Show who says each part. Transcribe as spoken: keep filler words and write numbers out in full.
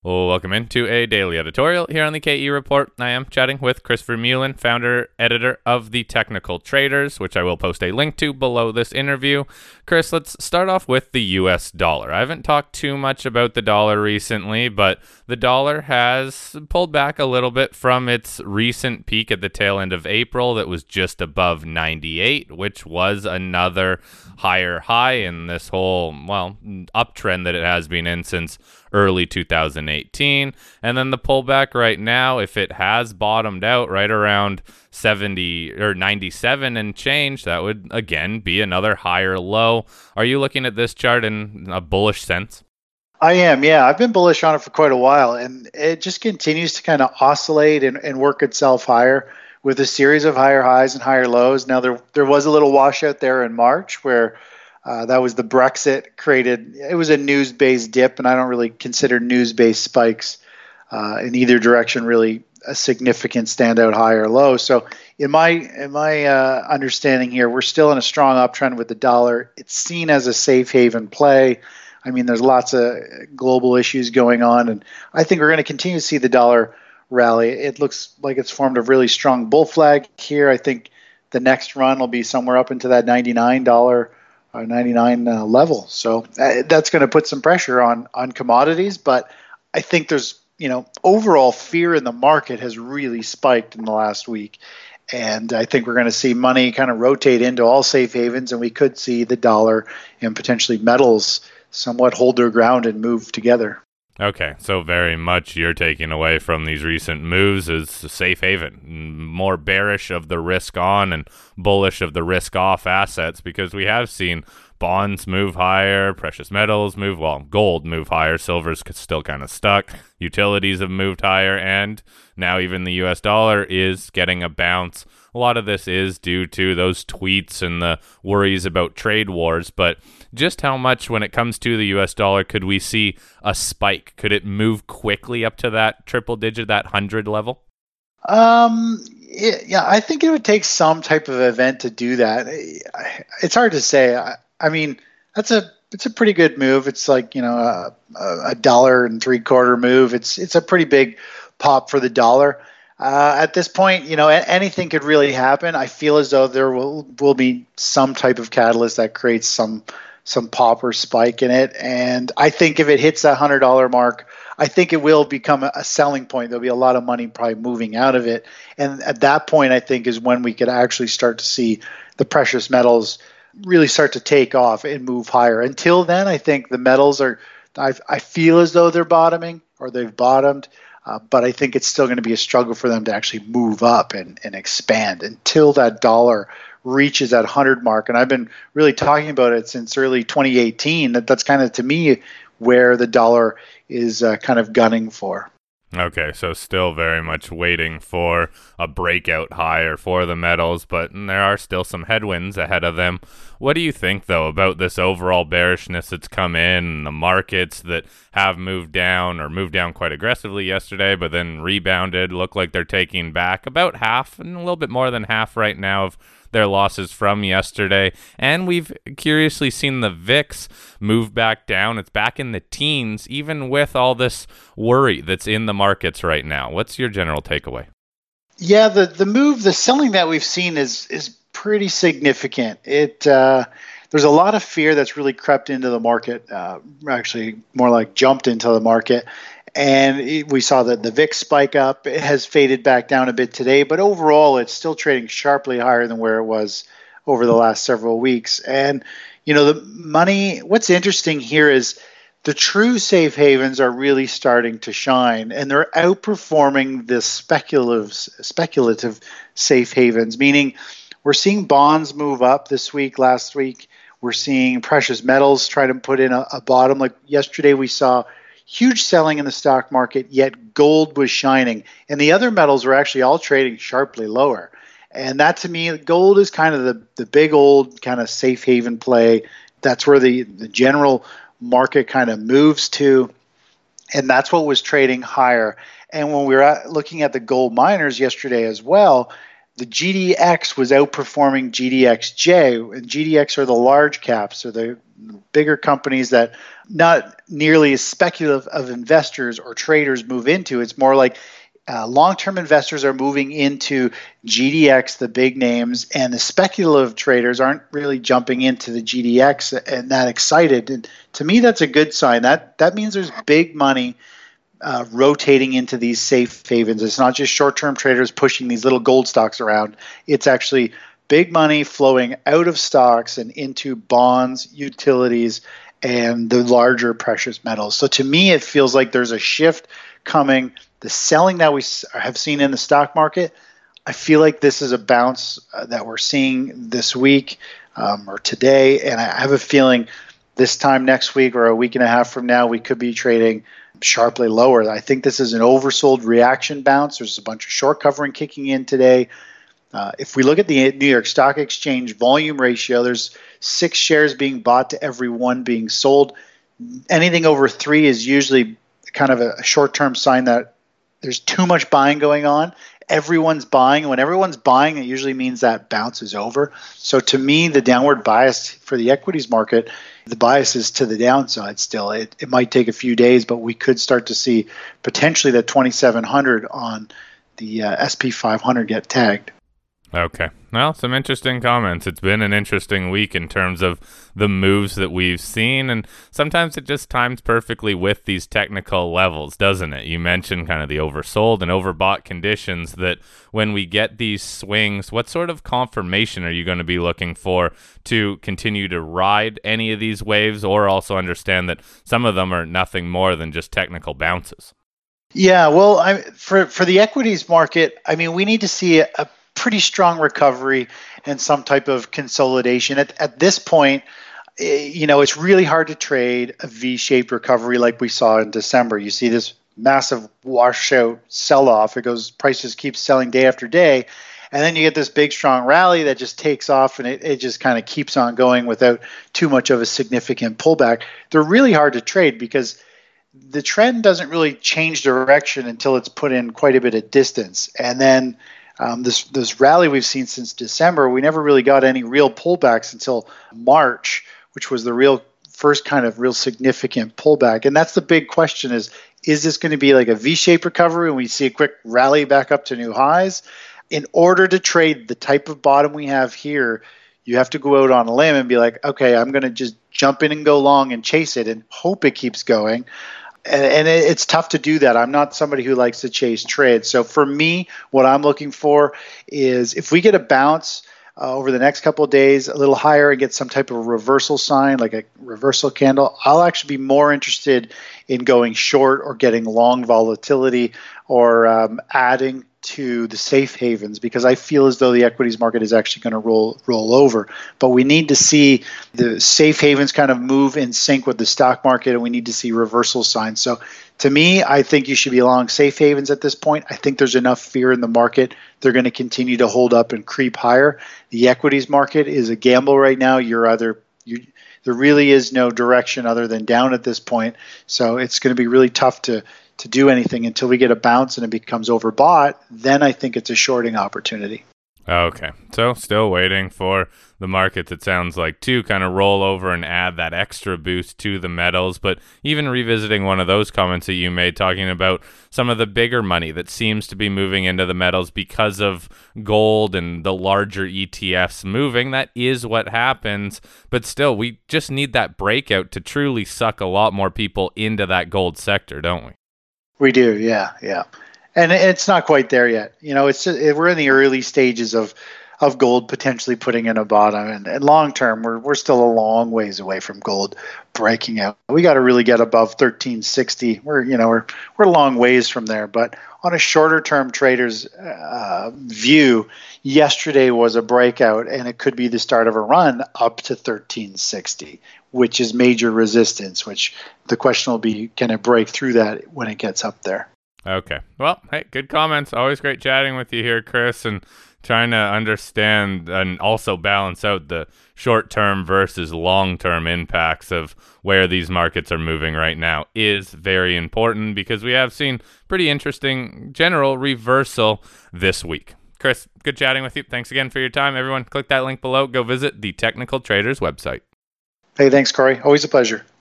Speaker 1: Well, welcome into a daily editorial here on the K E Report. I am chatting with Christopher Mullen, founder, editor of The Technical Traders, which I will post a link to below this interview. Chris, let's start off with the U S dollar. I haven't talked too much about the dollar recently, but the dollar has pulled back a little bit from its recent peak at the tail end of April that was just above ninety-eight, which was another higher high in this whole, well, uptrend that it has been in since early two thousand eighteen. And then the pullback right now, if it has bottomed out right around seventy or ninety-seven and change, that would again be another higher low. Are you looking at this chart in a bullish sense?
Speaker 2: I am, yeah. I've been bullish on it for quite a while, and it just continues to kind of oscillate and, and work itself higher with a series of higher highs and higher lows. Now, there there was a little washout there in March where Uh, that was the Brexit created. It was a news-based dip, and I don't really consider news-based spikes uh, in either direction really a significant standout high or low. So in my in my uh, understanding here, we're still in a strong uptrend with the dollar. It's seen as a safe haven play. I mean, there's lots of global issues going on, and I think we're going to continue to see the dollar rally. It looks like it's formed a really strong bull flag here. I think the next run will be somewhere up into that ninety-nine dollars uh, ninety-nine uh, level. So uh, that's going to put some pressure on on commodities, but I think there's, you know, overall fear in the market has really spiked in the last week. And I think we're going to see money kind of rotate into all safe havens, and we could see the dollar and potentially metals somewhat hold their ground and move together.
Speaker 1: Okay, so very much you're taking away from these recent moves is safe haven, more bearish of the risk on and bullish of the risk off assets, because we have seen bonds move higher, precious metals move, well, gold move higher, silver's still kind of stuck, utilities have moved higher, and now even the U S dollar is getting a bounce. A lot of this is due to those tweets and the worries about trade wars, but just how much when it comes to the U S dollar could we see a spike? Could it move quickly up to that triple digit, that one hundred level?
Speaker 2: Um, yeah, I think it would take some type of event to do that. It's hard to say. I, I mean, that's a it's a pretty good move. It's like, you know, a, a dollar and three quarter move. It's it's a pretty big pop for the dollar. Uh, at this point, you know, anything could really happen. I feel as though there will will be some type of catalyst that creates some some pop or spike in it. And I think if it hits that one hundred dollars mark, I think it will become a, a selling point. There'll be a lot of money probably moving out of it. And at that point, I think is when we could actually start to see the precious metals really start to take off and move higher. Until then, I think the metals are, I, I feel as though they're bottoming or they've bottomed. Uh, but I think it's still going to be a struggle for them to actually move up and, and expand until that dollar reaches that one hundred mark. And I've been really talking about it since early twenty eighteen. That that's kind of, to me, where the dollar is uh, kind of gunning for.
Speaker 1: Okay, so still very much waiting for a breakout higher for the metals, but there are still some headwinds ahead of them. What do you think, though, about this overall bearishness that's come in, and the markets that have moved down or moved down quite aggressively yesterday, but then rebounded, look like they're taking back about half and a little bit more than half right now of their losses from yesterday, and we've curiously seen the V I X move back down. It's back in the teens, even with all this worry that's in the markets right now. What's your general takeaway?
Speaker 2: Yeah, the the move, the selling that we've seen is is pretty significant. It uh, there's a lot of fear that's really crept into the market, uh, actually more like jumped into the market. And it, we saw that the V I X spike up. It has faded back down a bit today, but overall, it's still trading sharply higher than where it was over the last several weeks. And, you know, the money, what's interesting here is the true safe havens are really starting to shine, and they're outperforming the speculative, speculative safe havens, meaning we're seeing bonds move up this week, last week. We're seeing precious metals try to put in a, a bottom. Like yesterday, we saw huge selling in the stock market, yet gold was shining. And the other metals were actually all trading sharply lower. And that, to me, gold is kind of the, the big old kind of safe haven play. That's where the, the general market kind of moves to. And that's what was trading higher. And when we were at, looking at the gold miners yesterday as well, the G D X was outperforming G D X J. And G D X are the large caps, or the bigger companies that not nearly as speculative of investors or traders move into. It's more like uh, long-term investors are moving into G D X, the big names, and the speculative traders aren't really jumping into the G D X and that excited. And to me, that's a good sign. That that means there's big money uh, rotating into these safe havens. It's not just short-term traders pushing these little gold stocks around. It's actually big money flowing out of stocks and into bonds, utilities, and the larger precious metals. So to me, it feels like there's a shift coming. The selling that we have seen in the stock market, I feel like this is a bounce uh, that we're seeing this week um, or today. And I have a feeling this time next week or a week and a half from now, we could be trading sharply lower. I think this is an oversold reaction bounce. There's a bunch of short covering kicking in today. Uh, if we look at the New York Stock Exchange volume ratio, there's six shares being bought to every one being sold. Anything over three is usually kind of a short-term sign that there's too much buying going on. Everyone's buying. When everyone's buying, it usually means that bounce is over. So to me, the downward bias for the equities market, the bias is to the downside still. It, it might take a few days, but we could start to see potentially that twenty-seven hundred on the uh, S P five hundred get tagged.
Speaker 1: Okay. Well, some interesting comments. It's been an interesting week in terms of the moves that we've seen, and sometimes it just times perfectly with these technical levels, doesn't it? You mentioned kind of the oversold and overbought conditions that when we get these swings, what sort of confirmation are you going to be looking for to continue to ride any of these waves, or also understand that some of them are nothing more than just technical bounces?
Speaker 2: Yeah, well, I, for, for the equities market, I mean, we need to see a, a pretty strong recovery and some type of consolidation. At, at this point, you know, it's really hard to trade a V-shaped recovery like we saw in December. You see this massive washout sell-off. It goes, prices keep selling day after day. And then you get this big, strong rally that just takes off, and it, it just kind of keeps on going without too much of a significant pullback. They're really hard to trade because the trend doesn't really change direction until it's put in quite a bit of distance. And then Um, this this rally we've seen since December, we never really got any real pullbacks until March, which was the real first kind of real significant pullback. And that's the big question is, is this going to be like a V-shaped recovery and we see a quick rally back up to new highs? In order to trade the type of bottom we have here, you have to go out on a limb and be like, okay, I'm going to just jump in and go long and chase it and hope it keeps going. And it's tough to do that. I'm not somebody who likes to chase trades. So for me, what I'm looking for is if we get a bounce uh, over the next couple of days, a little higher, and get some type of reversal sign, like a reversal candle, I'll actually be more interested in going short or getting long volatility or um, adding to the safe havens, because I feel as though the equities market is actually going to roll roll over. But we need to see the safe havens kind of move in sync with the stock market, and we need to see reversal signs. So to me, I think you should be long safe havens at this point. I think there's enough fear in the market. They're going to continue to hold up and creep higher. The equities market is a gamble right now. You're either you there really is no direction other than down at this point. So it's going to be really tough to to do anything until we get a bounce and it becomes overbought. Then I think it's a shorting opportunity.
Speaker 1: Okay, so still waiting for the market, it sounds like, to kind of roll over and add that extra boost to the metals. But even revisiting one of those comments that you made, talking about some of the bigger money that seems to be moving into the metals because of gold and the larger E T Fs moving, that is what happens. But still, we just need that breakout to truly suck a lot more people into that gold sector, don't we?
Speaker 2: We do, yeah, yeah. And it's not quite there yet. You know, it's we're in the early stages of of gold potentially putting in a bottom, and, and long term, we're we're still a long ways away from gold breaking out. We got to really get above thirteen sixty. We're you know we're we're a long ways from there. But on a shorter term trader's uh, view, yesterday was a breakout, and it could be the start of a run up to thirteen sixty, which is major resistance. Which the question will be, can it break through that when it gets up there?
Speaker 1: Okay. Well, hey, good comments. Always great chatting with you here, Chris, and trying to understand and also balance out the short-term versus long-term impacts of where these markets are moving right now is very important, because we have seen pretty interesting general reversal this week. Chris, good chatting with you. Thanks again for your time. Everyone, click that link below. Go visit the Technical Traders website.
Speaker 2: Hey, thanks, Corey. Always a pleasure.